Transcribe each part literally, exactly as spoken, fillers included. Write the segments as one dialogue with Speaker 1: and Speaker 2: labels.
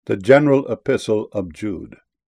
Speaker 1: The General Epistle of Jude.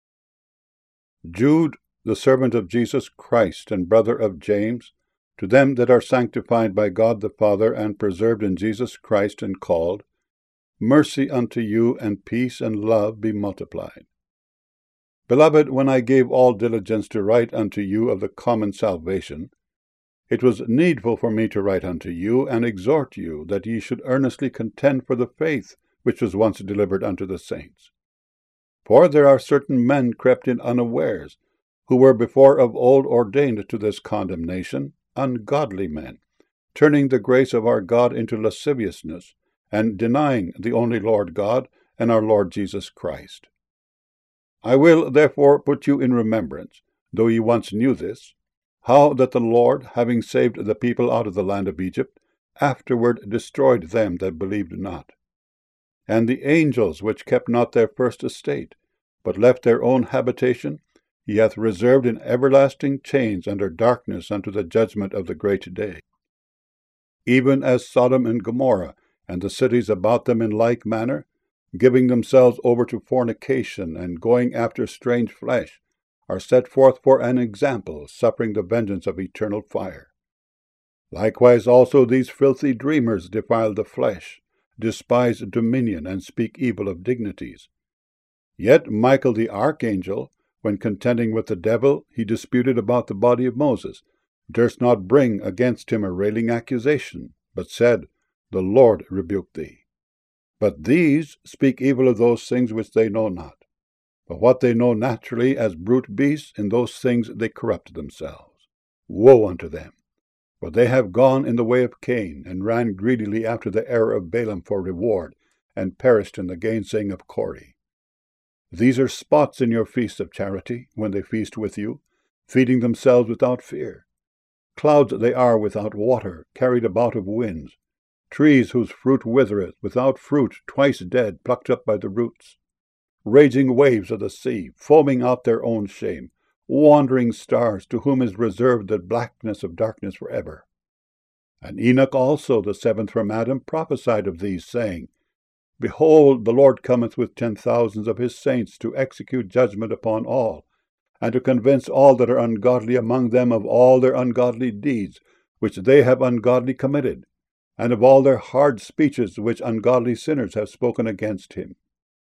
Speaker 1: Jude, the servant of Jesus Christ and brother of James, to them that are sanctified by God the Father and preserved in Jesus Christ and called, mercy unto you and peace and love be multiplied. Beloved, when I gave all diligence to write unto you of the common salvation, it was needful for me to write unto you and exhort you that ye should earnestly contend for the faith which was once delivered unto the saints. For there are certain men crept in unawares, who were before of old ordained to this condemnation, ungodly men, turning the grace of our God into lasciviousness, and denying the only Lord God and our Lord Jesus Christ. I will therefore put you in remembrance, though ye once knew this, how that the Lord, having saved the people out of the land of Egypt, afterward destroyed them that believed not. And the angels which kept not their first estate, but left their own habitation, he hath reserved in everlasting chains under darkness unto the judgment of the great day. Even as Sodom and Gomorrah, and the cities about them in like manner, giving themselves over to fornication, and going after strange flesh, are set forth for an example, suffering the vengeance of eternal fire. Likewise also these filthy dreamers defile the flesh, despise dominion, and speak evil of dignities. Yet Michael the archangel, when contending with the devil, he disputed about the body of Moses, durst not bring against him a railing accusation, but said, The Lord rebuke thee. But these speak evil of those things which they know not. But what they know naturally as brute beasts, in those things they corrupt themselves. Woe unto them! For they have gone in the way of Cain, and ran greedily after the error of Balaam for reward, and perished in the gainsaying of Kore. These are spots in your feast of charity, when they feast with you, feeding themselves without fear. Clouds they are without water, carried about of winds, trees whose fruit withereth, without fruit, twice dead, plucked up by the roots. Raging waves of the sea, foaming out their own shame, wandering stars, to whom is reserved the blackness of darkness forever. And Enoch also, the seventh from Adam, prophesied of these, saying, Behold, the Lord cometh with ten thousands of his saints to execute judgment upon all, and to convince all that are ungodly among them of all their ungodly deeds, which they have ungodly committed, and of all their hard speeches which ungodly sinners have spoken against him.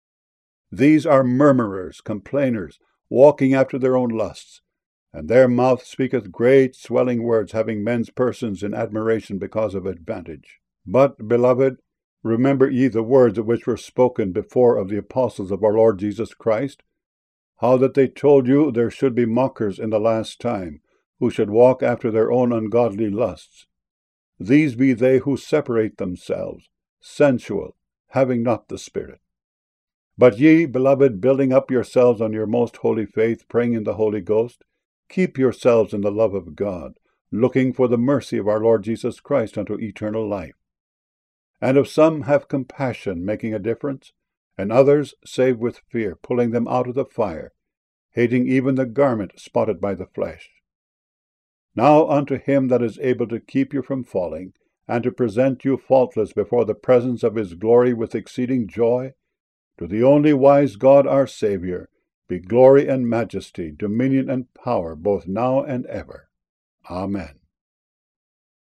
Speaker 1: These are murmurers, complainers, walking after their own lusts, and their mouth speaketh great swelling words, having men's persons in admiration because of advantage. But, beloved, remember ye the words which were spoken before of the apostles of our Lord Jesus Christ, how that they told you there should be mockers in the last time, who should walk after their own ungodly lusts. These be they who separate themselves, sensual, having not the Spirit. But ye, beloved, building up yourselves on your most holy faith, praying in the Holy Ghost, keep yourselves in the love of God, looking for the mercy of our Lord Jesus Christ unto eternal life. And of some have compassion, making a difference, and others save with fear, pulling them out of the fire, hating even the garment spotted by the flesh. Now unto him that is able to keep you from falling, and to present you faultless before the presence of his glory with exceeding joy, to the only wise God our Saviour, be glory and majesty, dominion and power, both now and ever. Amen.